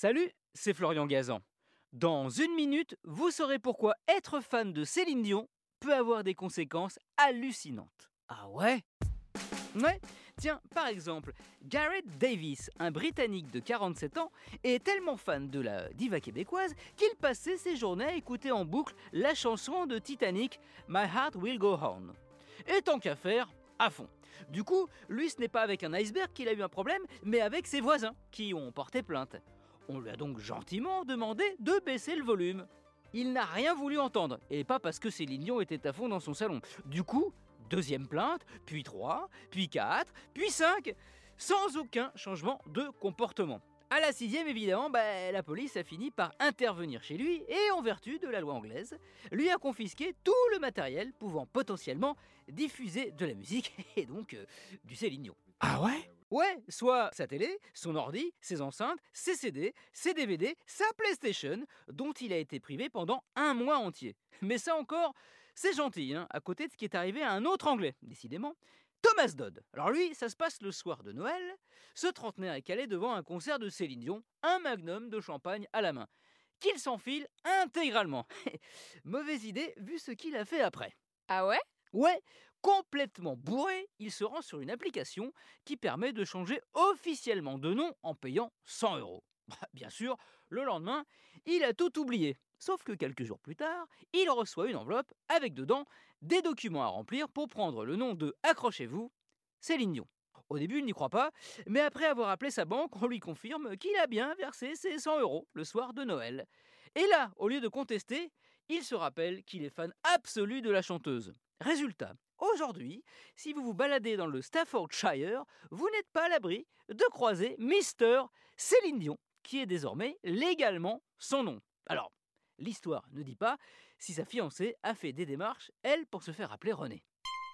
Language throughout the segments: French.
Salut, c'est Florian Gazan. Dans une minute, vous saurez pourquoi être fan de Céline Dion peut avoir des conséquences hallucinantes. Ah ouais? Ouais, tiens, par exemple, Gareth Davis, un Britannique de 47 ans, est tellement fan de la diva québécoise qu'il passait ses journées à écouter en boucle la chanson de Titanic My Heart Will Go On. Et tant qu'à faire, à fond. Du coup, lui, ce n'est pas avec un iceberg qu'il a eu un problème, mais avec ses voisins qui ont porté plainte. On lui a donc gentiment demandé de baisser le volume. Il n'a rien voulu entendre, et pas parce que Céline Dion était à fond dans son salon. Du coup, deuxième plainte, puis 3, puis 4, puis 5, sans aucun changement de comportement. À la 6e, évidemment, la police a fini par intervenir chez lui et, en vertu de la loi anglaise, lui a confisqué tout le matériel pouvant potentiellement diffuser de la musique et donc du Céline Dion. Ah ouais? Ouais, soit sa télé, son ordi, ses enceintes, ses CD, ses DVD, sa PlayStation, dont il a été privé pendant un mois entier. Mais ça encore, c'est gentil, à côté de ce qui est arrivé à un autre Anglais, décidément, Thomas Dodd. Alors lui, ça se passe le soir de Noël. Ce trentenaire est calé devant un concert de Céline Dion, un magnum de champagne à la main, qu'il s'enfile intégralement. Mauvaise idée vu ce qu'il a fait après. Ah ouais? Ouais, complètement bourré, il se rend sur une application qui permet de changer officiellement de nom en payant 100 euros. Bien sûr, le lendemain, il a tout oublié. Sauf que quelques jours plus tard, il reçoit une enveloppe avec dedans des documents à remplir pour prendre le nom de, accrochez-vous, Céline Dion. Au début, il n'y croit pas, mais après avoir appelé sa banque, on lui confirme qu'il a bien versé ses 100 euros le soir de Noël. Et là, au lieu de contester, il se rappelle qu'il est fan absolu de la chanteuse. Résultat, aujourd'hui, si vous vous baladez dans le Staffordshire, vous n'êtes pas à l'abri de croiser Mister Céline Dion, qui est désormais légalement son nom. Alors, l'histoire ne dit pas si sa fiancée a fait des démarches, elle, pour se faire appeler René.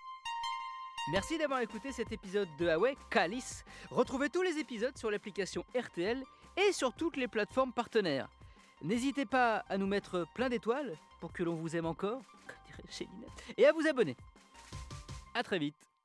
Merci d'avoir écouté cet épisode de Huawei Calice. Retrouvez tous les épisodes sur l'application RTL et sur toutes les plateformes partenaires. N'hésitez pas à nous mettre plein d'étoiles pour que l'on vous aime encore, comme dirait Chéline, et à vous abonner. A très vite.